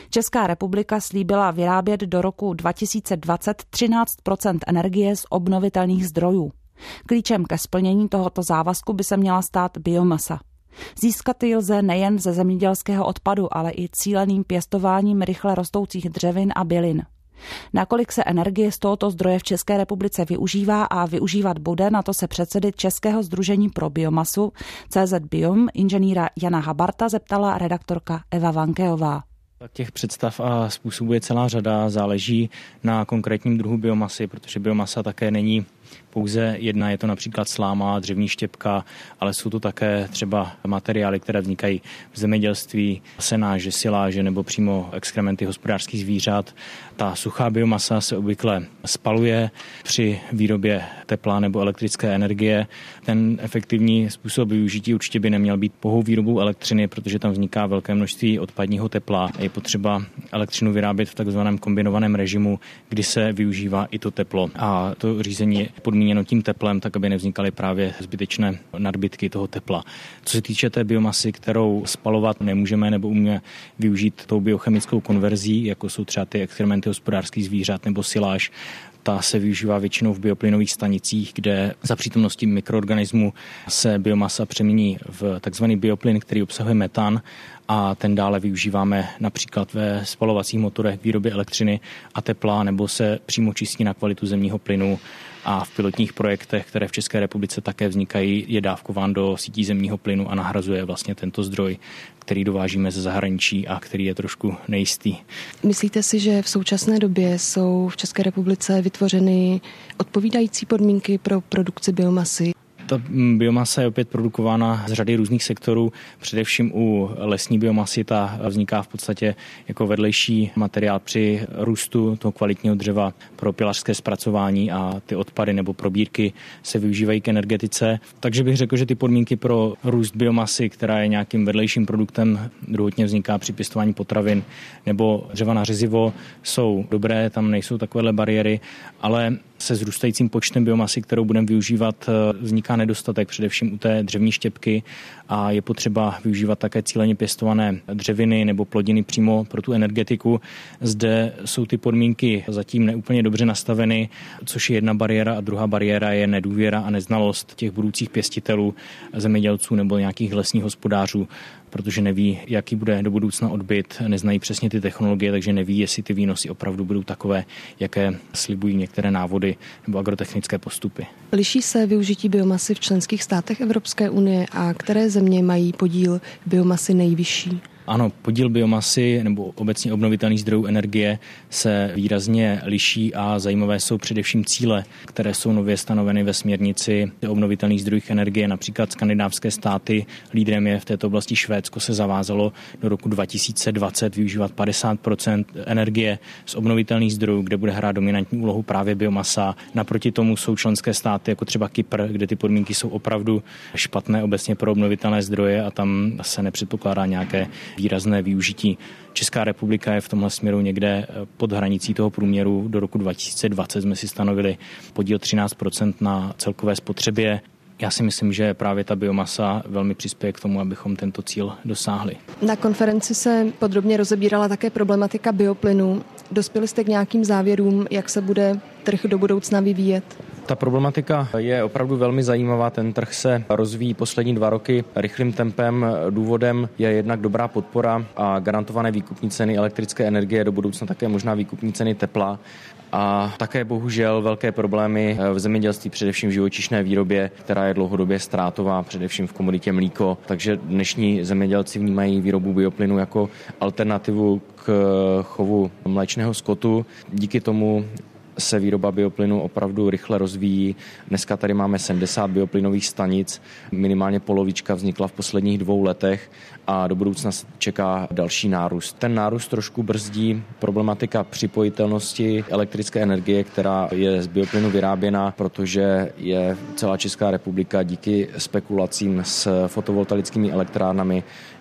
Česká republika slíbila vyrábět do roku 2020 13% energie z obnovitelných zdrojů. Klíčem ke splnění tohoto závazku by se měla stát biomasa. Získat ji lze nejen ze zemědělského odpadu, ale i cíleným pěstováním rychle rostoucích dřevin a bylin. Nakolik se energie z tohoto zdroje v České republice využívá a využívat bude, na to se předsedy Českého sdružení pro biomasu CZ Biom inženýra Jana Habarta zeptala redaktorka Eva Vankeová. Těch představ a způsobů je celá řada, záleží na konkrétním druhu biomasy, protože biomasa také není pouze jedna, je to například sláma, dřevní štěpka, ale jsou to také třeba materiály, které vznikají v zemědělství, senáže, siláže nebo přímo exkrementy hospodářských zvířat. Ta suchá biomasa se obvykle spaluje při výrobě tepla nebo elektrické energie. Ten efektivní způsob využití určitě by neměl být pouhou výrobou elektřiny, protože tam vzniká velké množství odpadního tepla. Je potřeba elektřinu vyrábět v takzvaném kombinovaném režimu, kdy se využívá i to teplo. A to řízení je podmíněno tím teplem, tak aby nevznikaly právě zbytečné nadbytky toho tepla. Co se týče té biomasy, kterou spalovat nemůžeme nebo umíme využít tou biochemickou konverzí, jako jsou třeba ty exkrementy hospodářských zvířat nebo siláž, ta se využívá většinou v bioplynových stanicích, kde za přítomnosti mikroorganismů se biomasa přemění v takzvaný bioplyn, který obsahuje metan, a ten dále využíváme například ve spalovacích motorech k výrobě elektřiny a tepla, nebo se přímo čistí na kvalitu zemního plynu, a v pilotních projektech, které v České republice také vznikají, je dávkován do sítí zemního plynu a nahrazuje vlastně tento zdroj, který dovážíme ze zahraničí a který je trošku nejistý. Myslíte si, že v současné době jsou v České republice vytvořeny odpovídající podmínky pro produkci biomasy? Ta biomasa je opět produkována z řady různých sektorů, především u lesní biomasy ta vzniká v podstatě jako vedlejší materiál při růstu toho kvalitního dřeva pro pilařské zpracování a ty odpady nebo probírky se využívají k energetice. Takže bych řekl, že ty podmínky pro růst biomasy, která je nějakým vedlejším produktem, druhotně vzniká při pěstování potravin nebo dřeva na řezivo, jsou dobré, tam nejsou takovéhle bariéry, ale se zrůstajícím počtem biomasy, kterou budeme využívat, vzniká nedostatek především u té dřevní štěpky a je potřeba využívat také cíleně pěstované dřeviny nebo plodiny přímo pro tu energetiku. Zde jsou ty podmínky zatím neúplně dobře nastaveny, což je jedna bariéra, a druhá bariéra je nedůvěra a neznalost těch budoucích pěstitelů, zemědělců nebo nějakých lesních hospodářů, protože neví, jaký bude do budoucna odbyt, neznají přesně ty technologie, takže neví, jestli ty výnosy opravdu budou takové, jaké slibují některé návody nebo agrotechnické postupy. Liší se využití biomasy v členských státech Evropské unie a které země mají podíl biomasy nejvyšší? Ano, podíl biomasy nebo obecně obnovitelných zdrojů energie se výrazně liší a zajímavé jsou především cíle, které jsou nově stanoveny ve směrnici o obnovitelných zdrojích energie. Například skandinávské státy, lídrem je v této oblasti Švédsko, se zavázalo do roku 2020 využívat 50% energie z obnovitelných zdrojů, kde bude hrát dominantní úlohu právě biomasa. Naproti tomu jsou členské státy jako třeba Kypr, kde ty podmínky jsou opravdu špatné obecně pro obnovitelné zdroje a tam se nepředpokládá nějaké výrazné využití. Česká republika je v tomhle směru někde pod hranicí toho průměru. Do roku 2020 jsme si stanovili podíl 13% na celkové spotřebě. Já si myslím, že právě ta biomasa velmi přispěje k tomu, abychom tento cíl dosáhli. Na konferenci se podrobně rozebírala také problematika bioplynu. Dospěli jste k nějakým závěrům, jak se bude trh do budoucna vyvíjet? Ta problematika je opravdu velmi zajímavá. Ten trh se rozvíjí poslední 2 roky rychlým tempem. Důvodem je jednak dobrá podpora a garantované výkupní ceny elektrické energie, do budoucna také možná výkupní ceny tepla. A také bohužel velké problémy v zemědělství, především v živočišné výrobě, která je dlouhodobě ztrátová, především v komoditě mlíko. Takže dnešní zemědělci vnímají výrobu bioplynu jako alternativu k chovu mléčného skotu. Díky tomu se výroba bioplynu opravdu rychle rozvíjí. Dneska tady máme 70 bioplynových stanic, minimálně polovička vznikla v posledních 2 letech a do budoucna se čeká další nárůst. Ten nárůst trošku brzdí problematika připojitelnosti elektrické energie, která je z bioplynu vyráběna, protože je celá Česká republika díky spekulacím s fotovoltaickými elektrárnami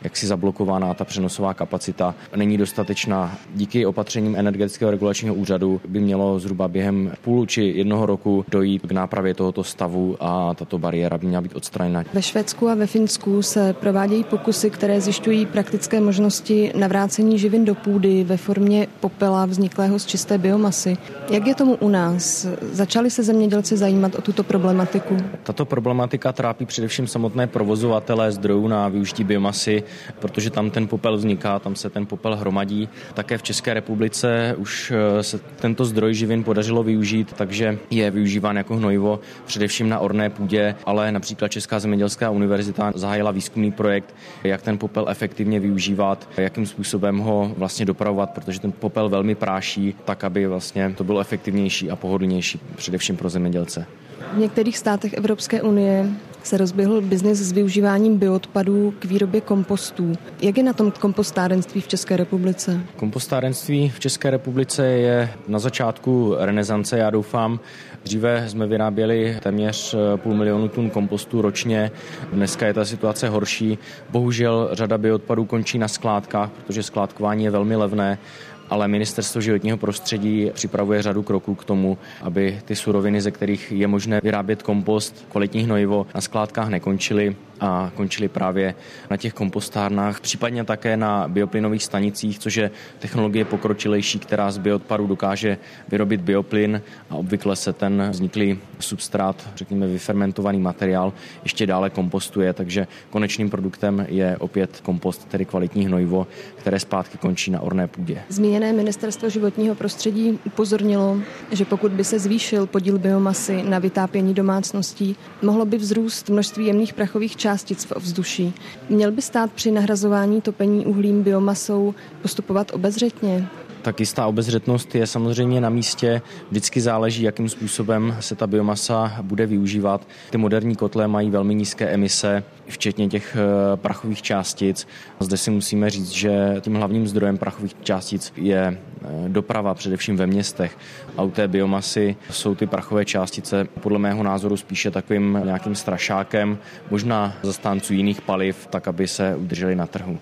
jaksi zablokovaná ta přenosová kapacita, není dostatečná. Díky opatřením Energetického regulačního úřadu by mělo zhruba během půl či jednoho roku dojít k nápravě tohoto stavu a tato bariéra by měla být odstraněna. Ve Švédsku a ve Finsku se provádějí pokusy, které zjišťují praktické možnosti navrácení živin do půdy ve formě popela vzniklého z čisté biomasy. Jak je tomu u nás? Začali se zemědělci zajímat o tuto problematiku? Tato problematika trápí především samotné provozovatele zdrojů na využití biomasy, protože tam ten popel vzniká, tam se ten popel hromadí. Také v České republice už se tento zdroj živin podařilo využít, takže je využíván jako hnojivo především na orné půdě, ale například Česká zemědělská univerzita zahájila výzkumný projekt, jak ten popel efektivně využívat, jakým způsobem ho vlastně dopravovat, protože ten popel velmi práší, tak aby vlastně to bylo efektivnější a pohodlnější především pro zemědělce. V některých státech Evropské unie se rozběhl biznis s využíváním bioodpadů k výrobě kompostů. Jak je na tom kompostárenství v České republice? Kompostárenství v České republice je na začátku renesance, já doufám. Dříve jsme vyráběli téměř 500 000 tun kompostu ročně. Dneska je ta situace horší. Bohužel řada bioodpadů končí na skládkách, protože skládkování je velmi levné. Ale Ministerstvo životního prostředí připravuje řadu kroků k tomu, aby ty suroviny, ze kterých je možné vyrábět kompost, kvalitní hnojivo, na skládkách nekončily a končily právě na těch kompostárnách, případně také na bioplynových stanicích, což je technologie pokročilejší, která z bioodpadu dokáže vyrobit bioplyn a obvykle se ten vzniklý substrát, řekněme vyfermentovaný materiál, ještě dále kompostuje, takže konečným produktem je opět kompost, tedy kvalitní hnojivo, které zpátky končí na orné půdě. Zmíněné Ministerstvo životního prostředí upozornilo, že pokud by se zvýšil podíl biomasy na vytápění domácností, mohlo by vzrůst množství jemných prachových částic v ovzduší. Měl by stát při nahrazování topení uhlím biomasou postupovat obezřetně? Tak jistá obezřetnost je samozřejmě na místě. Vždycky záleží, jakým způsobem se ta biomasa bude využívat. Ty moderní kotle mají velmi nízké emise, včetně těch prachových částic. Zde si musíme říct, že tím hlavním zdrojem prachových částic je doprava, především ve městech. A u té biomasy jsou ty prachové částice podle mého názoru spíše takovým nějakým strašákem, možná zastánců jiných paliv, tak aby se udrželi na trhu.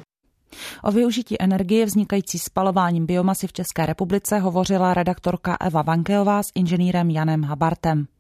O využití energie vznikající spalováním biomasy v České republice hovořila redaktorka Eva Vankejová s inženýrem Janem Habartem.